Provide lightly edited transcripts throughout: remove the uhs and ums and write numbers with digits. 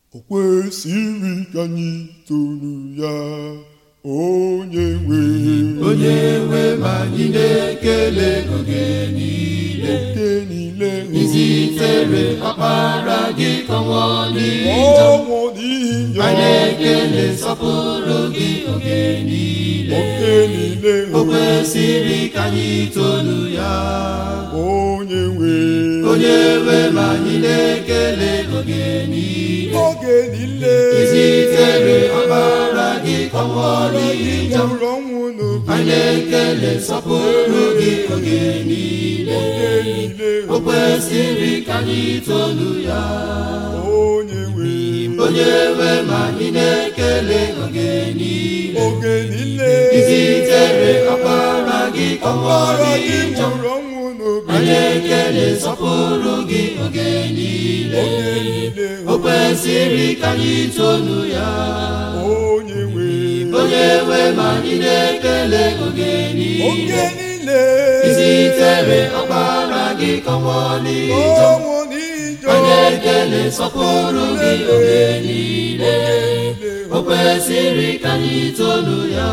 O kwesịrị ka anyị tonu ya onye nwe ma anyị na-ekele oge niile izitere ọkpara gị ka ọ nwụọ n'ihi anyị na-ekele nsọpụrụ gị oge niile o kwesịrị ka anyị tonu ya onye nwe ma anyị na-ekele oge niile izitere ọkpara gị ka ọ nwụọ n'ihi anyị na-ekele nsọpụrụ gị oge niile o kwesịrị ka anyị tonu ya onye nwe ma anyị na-ekele oge niile izitere ọkpara gị ka ọ nwụọ n'ihi anyị na-ekele nsọpụrụ gị oge niile o kwesịrị ka anyị tonu ya onye nwe ma anyị na-ekele oge niile izitere ọkpara gị ka ọ nwụọ n'ihi anyị na-ekele nsọpụrụ gị oge niile o kwesịrị ka anyị tonu ya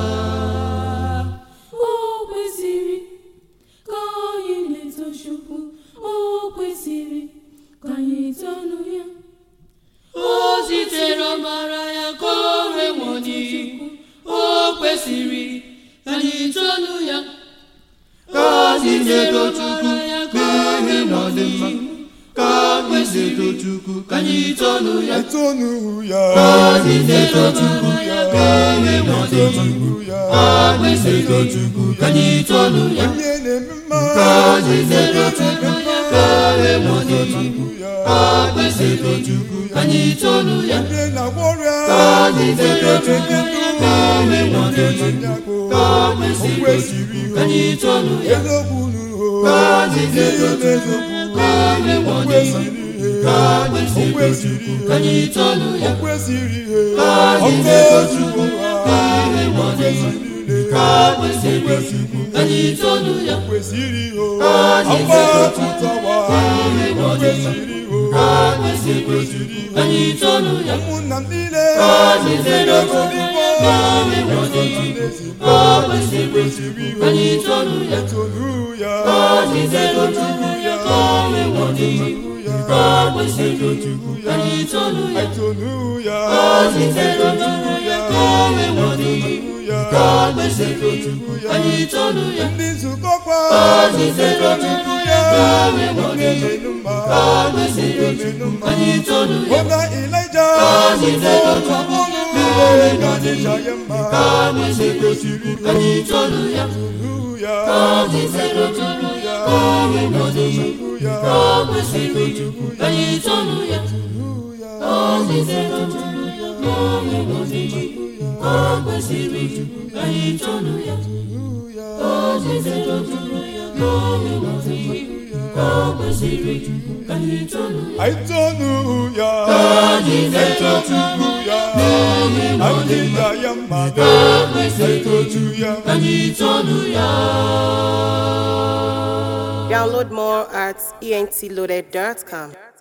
o zitere ọbara ya ka o wee nwụọ n'ihi o kwesịrị ka anyị tonu ya ka zitere Chukwu n'ihi na ọ dị mma ka zitere Chukwu ka anyị tonu ya ka zitere Chukwu n'ihi na ọ dị mma ka zitere Chukwu ka anyị tonu ya ka zitere Chukwu n'ihi na ọ dị mma ka Chukwu ka anyị tonu ya ka zitere Chukwu n'ihi na ọ dị mma ka ka anyị tonu ya ka zitere Chukwu n'ihi na ọ dị mma ka Chukwu ka anyị tonu ya ka zitere Chukwu n'ihi na ọ dị mma ka Chukwu ka anyị tonu ya ka zitere Chukwu n'ihi na ọ dị mma ka anyị tonu ya ụmụnna m niile ka zitere Chukwu n'ihi na ọ dị mma ka anyị tonu ya ka zitere Chukwu n'ihi na ọ dị mma ka Chukwu ka anyị tonu ya ka zitere Chukwu n'ihi na ọ dị mma ka Chukwu ka anyị tonu ya ndị nzukọ kwa ka zitere Chukwu n'ihi na ọ dị mma ka Chukwu ka anyị tonu ya Oga Ịlaịja ka zitere Chukwu n'ihi na ọ dị mma ka Chukwu ka anyị tonu ya ka zitere Chukwu n'ihi na ọ dị mma ka Chukwu ka anyị tonu ya ka zitere Chukwu n'ihi na ọ dị mma ka Chukwu ka anyị tonu ya ka zitere Chukwu n'ihi na ọ dị mma ka Chukwu ka anyị tonu ya anyị tonu ya ka zitere Chukwu n'ihi na ọ dị mma ya mmadụ ka Chukwu ya ka anyị tonu ya. Download more at entloaded.com.